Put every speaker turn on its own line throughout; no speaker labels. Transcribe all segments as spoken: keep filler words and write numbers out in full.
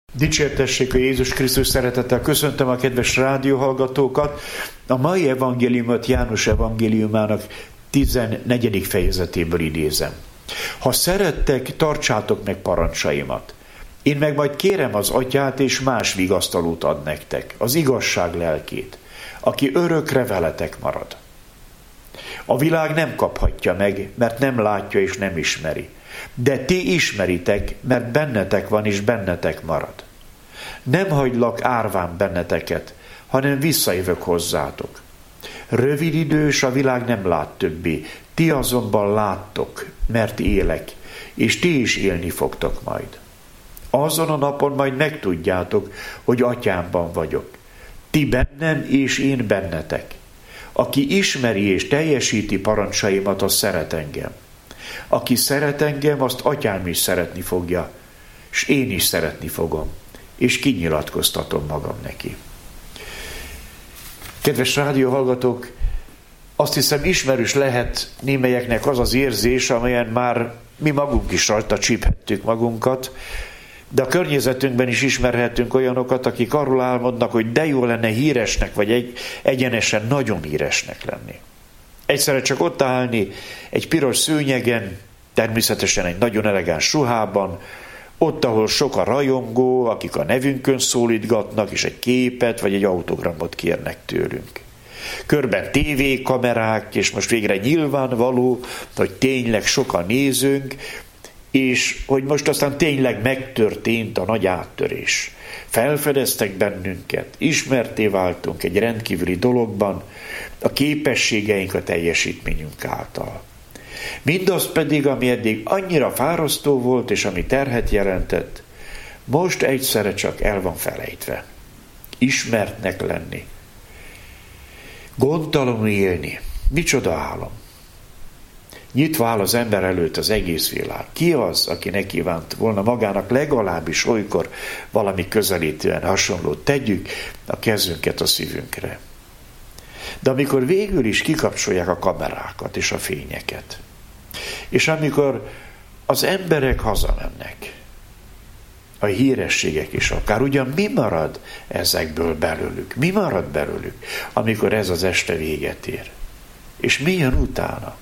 Dicsértessék a Jézus Krisztus szeretettel. Köszöntöm a kedves rádióhallgatókat. A mai evangéliumot János evangéliumának tizennegyedik fejezetéből idézem. Ha szerettek, tartsátok meg parancsaimat. Én meg majd kérem az Atyát, és más vigasztalót ad nektek, az igazság lelkét, aki örökre veletek marad. A világ nem kaphatja meg, mert nem látja és nem ismeri. De ti ismeritek, mert bennetek van és bennetek marad. Nem hagylak árván benneteket, hanem visszajövök hozzátok. Rövid idős a világ nem lát többé, ti azonban láttok, mert élek, és ti is élni fogtok majd. Azon a napon majd megtudjátok, hogy Atyámban vagyok. Ti bennem, és én bennetek. Aki ismeri és teljesíti parancsaimat, az szeret engem. Aki szeret engem, azt Atyám is szeretni fogja, és én is szeretni fogom, és kinyilatkoztatom magam neki. Kedves rádióhallgatók, azt hiszem ismerős lehet némelyeknek az az érzés, amelyen már mi magunk is rajta csíphettük magunkat, de a környezetünkben is ismerhetünk olyanokat, akik arról álmodnak, hogy de jó lenne híresnek, vagy egy, egyenesen nagyon híresnek lenni. Egyszerre csak ott állni egy piros szőnyegen, természetesen egy nagyon elegáns ruhában, ott, ahol sok a rajongó, akik a nevünkön szólítgatnak, és egy képet vagy egy autogramot kérnek tőlünk. Körben tévékamerák, és most végre nyilvánvaló, hogy tényleg sok a nézőnk, és hogy most aztán tényleg megtörtént a nagy áttörés. Felfedeztek bennünket, ismerté váltunk egy rendkívüli dologban, a képességeink, a teljesítményünk által. Mindaz pedig, ami eddig annyira fárasztó volt, és ami terhet jelentett, most egyszerre csak el van felejtve. Ismertnek lenni. Gondtalanul élni. Micsoda álom. Nyitva áll az ember előtt az egész világ. Ki az, aki ne kívánt volna magának legalábbis olykor valami közelítően hasonlót? Tegyük a kezünket a szívünkre. De amikor végül is kikapcsolják a kamerákat és a fényeket, és amikor az emberek hazamennek, a hírességek is akár, ugyan mi marad ezekből belőlük? Mi marad belőlük, amikor ez az este véget ér? És mi jön utána?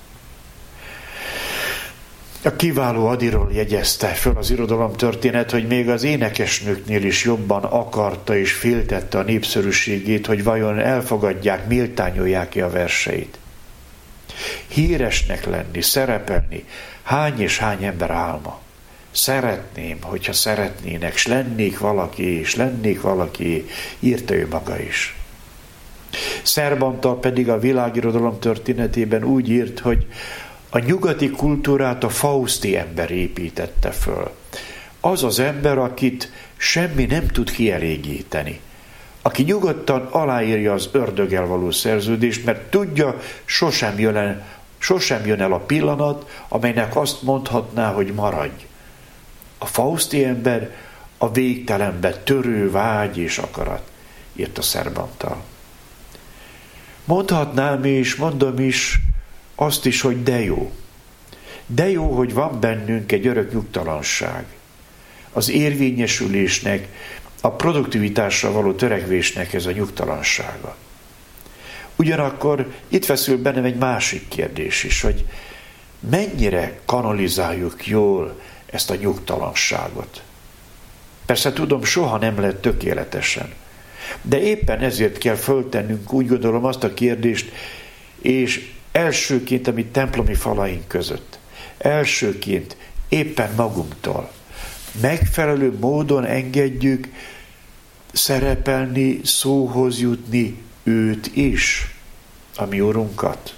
A kiváló Adiról jegyezte föl az irodalomtörténet, hogy még az énekesnőknél is jobban akarta és féltette a népszerűségét, hogy vajon elfogadják, méltányolják-e a verseit. Híresnek lenni, szerepelni, hány és hány ember álma. Szeretném, hogyha szeretnének, s lennék valaki, és lennék valaki, írta ő maga is. Szerbantal pedig a világirodalom történetében úgy írt, hogy a nyugati kultúrát a fauszti ember építette föl. Az az ember, akit semmi nem tud kielégíteni. Aki nyugodtan aláírja az ördöggel való szerződést, mert tudja, sosem jön el, sosem jön el a pillanat, amelynek azt mondhatná, hogy maradj. A fauszti ember a végtelenbe törő vágy és akarat, írta Szerbantal. Mondhatnám és mondom is, azt is, hogy de jó. De jó, hogy van bennünk egy örök nyugtalanság. Az érvényesülésnek, a produktivitásra való törekvésnek ez a nyugtalansága. Ugyanakkor itt feszül bennem egy másik kérdés is, hogy mennyire kanalizáljuk jól ezt a nyugtalanságot. Persze tudom, soha nem lehet tökéletesen. De éppen ezért kell föltennünk, úgy gondolom, azt a kérdést, és elsőként, amit templomi falaink között, elsőként éppen magunktól megfelelő módon engedjük szerepelni, szóhoz jutni őt is, a mi Urunkat.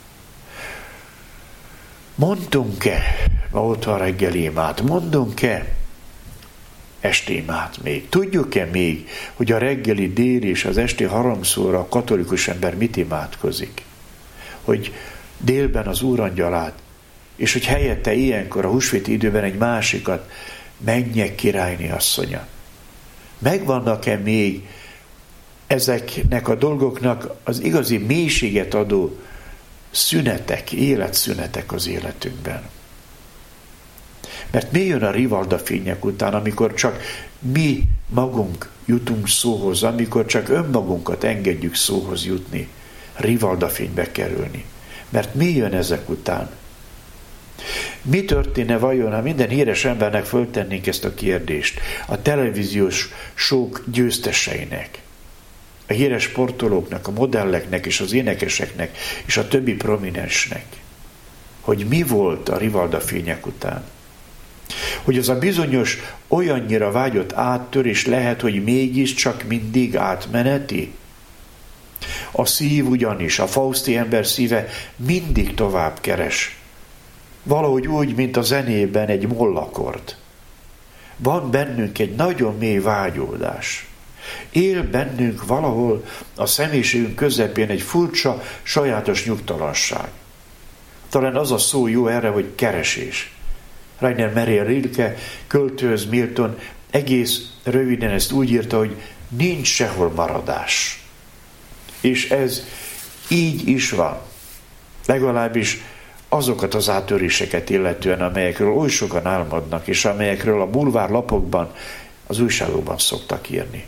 Mondtunk-e ma otthon reggelimát? Mondunk-e estémát még? Tudjuk-e még, hogy a reggeli, déli és az esti haromszóra a katolikus ember mit imádkozik? Hogy délben az Úrangyalát, és hogy helyette ilyenkor a húsvéti időben egy másikat, mennyek királyné asszonya. Megvannak-e még ezeknek a dolgoknak az igazi mélységet adó szünetek, életszünetek az életünkben? Mert mi jön a rivalda fények után, amikor csak mi magunk jutunk szóhoz, amikor csak önmagunkat engedjük szóhoz jutni, rivaldafénybe kerülni. Mert mi jön ezek után? Mi történne vajon, ha minden híres embernek föltennénk ezt a kérdést? A televíziós show győzteseinek, a híres sportolóknak, a modelleknek és az énekeseknek és a többi prominensnek, hogy mi volt a rivaldafények után. Hogy az a bizonyos olyannyira vágyott áttörés lehet, hogy mégiscsak mindig átmeneti? A szív ugyanis, a fauszti ember szíve mindig tovább keres. Valahogy úgy, mint a zenében egy mollakord. Van bennünk egy nagyon mély vágyódás. Él bennünk valahol a személyiségünk közepén egy furcsa, sajátos nyugtalanság. Talán az a szó jó erre, hogy keresés. Rainer Maria Rilke, költőhöz Milton egész röviden ezt úgy írta, hogy nincs sehol maradás. És ez így is van. Legalábbis azokat az áttöréseket illetően, amelyekről oly sokan álmodnak, és amelyekről a bulvárlapokban, az újságokban szoktak írni.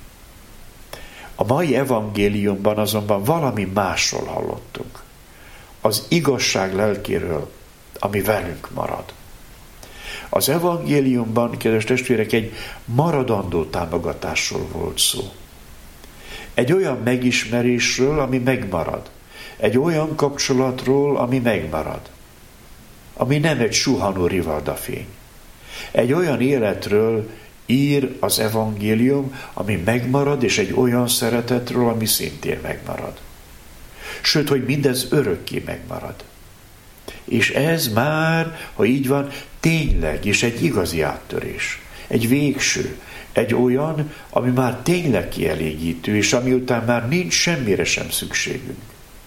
A mai evangéliumban azonban valami másról hallottunk. Az igazság lelkéről, ami velünk marad. Az evangéliumban, kedves testvérek, egy maradandó támogatásról volt szó. Egy olyan megismerésről, ami megmarad. Egy olyan kapcsolatról, ami megmarad. Ami nem egy suhanó rivaldafény. Egy olyan életről ír az evangélium, ami megmarad, és egy olyan szeretetről, ami szintén megmarad. Sőt, hogy mindez örökké megmarad. És ez már, ha így van, tényleg is egy igazi áttörés. Egy végső, egy olyan, ami már tényleg kielégítő, és ami után már nincs semmire sem szükségünk.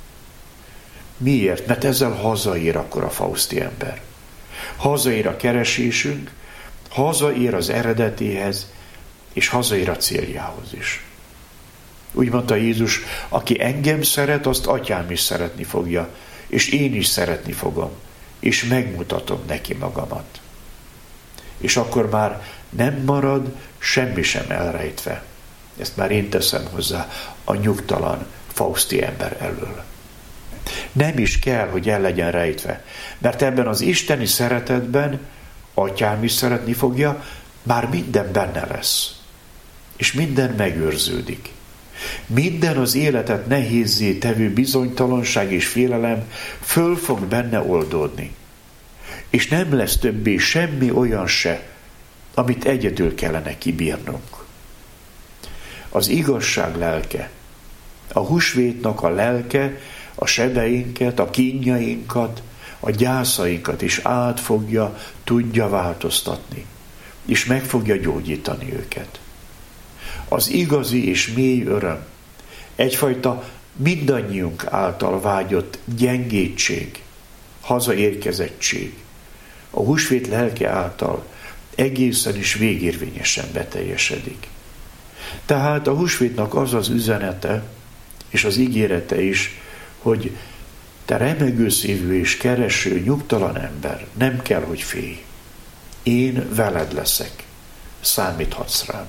Miért? Mert ezzel hazaér akkor a fauszti ember. Hazaér a keresésünk, hazaér az eredetéhez, és hazaér a céljához is. Úgy mondta Jézus, aki engem szeret, azt atyám is szeretni fogja, és én is szeretni fogom, és megmutatom neki magamat. És akkor már nem marad semmi sem elrejtve. Ezt már én teszem hozzá a nyugtalan fauszti ember elől. Nem is kell, hogy el legyen rejtve, mert ebben az isteni szeretetben atyám is szeretni fogja, már minden benne lesz. És minden megőrződik. Minden az életet nehézzé tevő bizonytalanság és félelem föl fog benne oldódni. És nem lesz többé semmi olyan se, amit egyedül kellene kibírnunk. Az igazság lelke, a húsvétnak a lelke, a sebeinket, a kínjainkat, a gyászainkat is át fogja, tudja változtatni, és meg fogja gyógyítani őket. Az igazi és mély öröm, egyfajta mindannyiunk által vágyott gyengétség, hazaérkezettség, a húsvét lelke által egészen is végérvényesen beteljesedik. Tehát a húsvétnak az az üzenete, és az ígérete is, hogy te remegő szívű és kereső, nyugtalan ember, nem kell, hogy félj. Én veled leszek. Számíthatsz rám.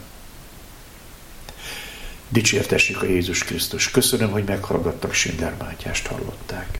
Dicsértessük a Jézus Krisztus. Köszönöm, hogy meghallgattak, Schindler Mátyást hallották.